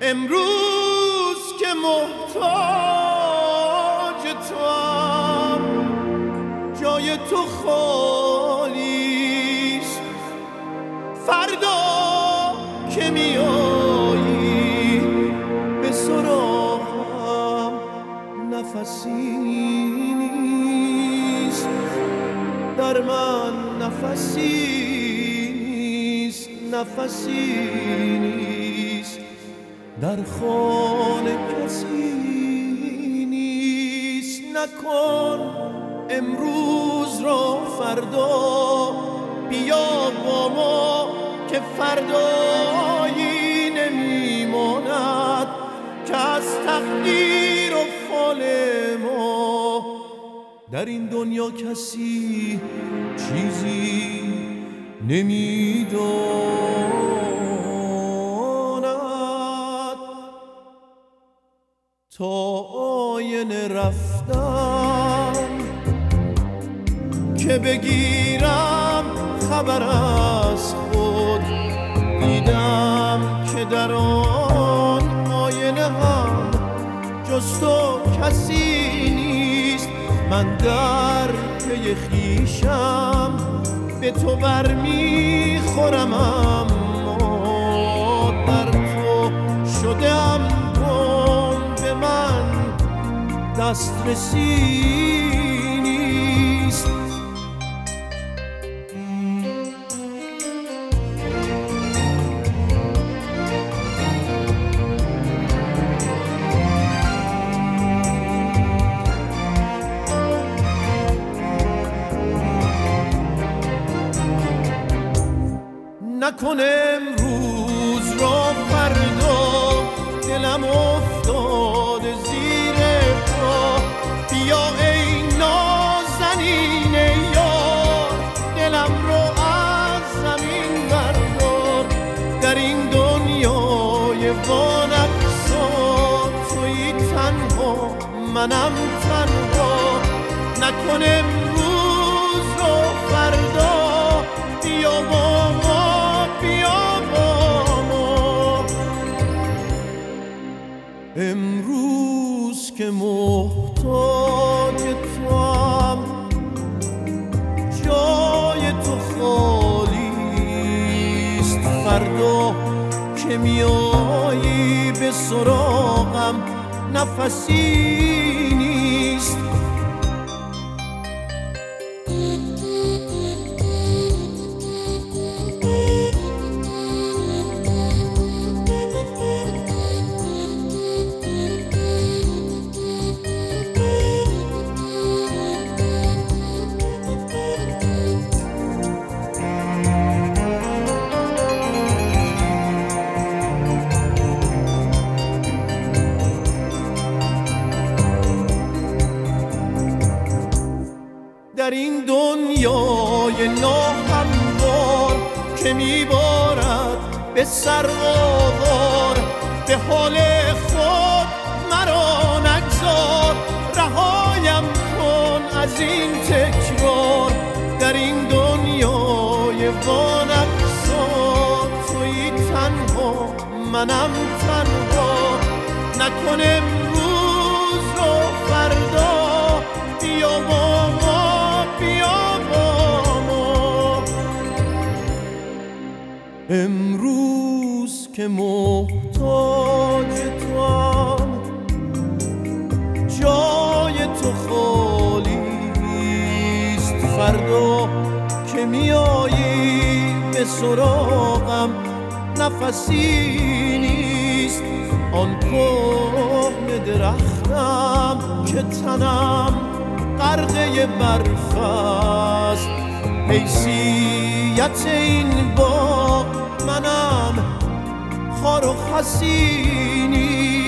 امروز که محتاج توام، جای تو خالیست. فردا که میایی به سراغم، نفسی نیست در من، نفسی نیست، نفسی نیست در خانه، کسی نیست. نکن امروز را فردا، بیا با ما که فردایی نمیماند که از تقدیر و فال ما در این دنیا کسی چیزی نمیداند. تا آینه رفتم که بگیرم خبر از خود، دیدم که در آن آینه هم جز تو کسی نیست. من در پی خویشم به تو برمیخورم، اما در تو شدم گم، به من دسترسی نیست. نکن امروز را فردا، دلم افتاده زیر پا. بیا ای نازنین یار، دلم رو از زمین بردار. در این دنیای وانفسان تویی تنها، منم تنها. نکن امروز را فردا، بیا با ما، بیا با ما. امروز که محتاج توام، جای تو خالیست. فردا که میایی به سراغم، نفسی نیست. در این دنیای ناهموار که میبارد به سرآوار، به حال خود مرا نگذار. رهایم کن از این تکرار، در این دنیای وانفسان تویی تنها، منم تنها. نکن امروز رو فردا، بیا با ما، بیا با ما. امروز که محتاج توام، جای تو خالیست. فردا که میایی به سراغم، نفسی نیست. آن کهنه درختم که تنم غرقه برف است، حیثیت این باغ منم خار و خسی نیست.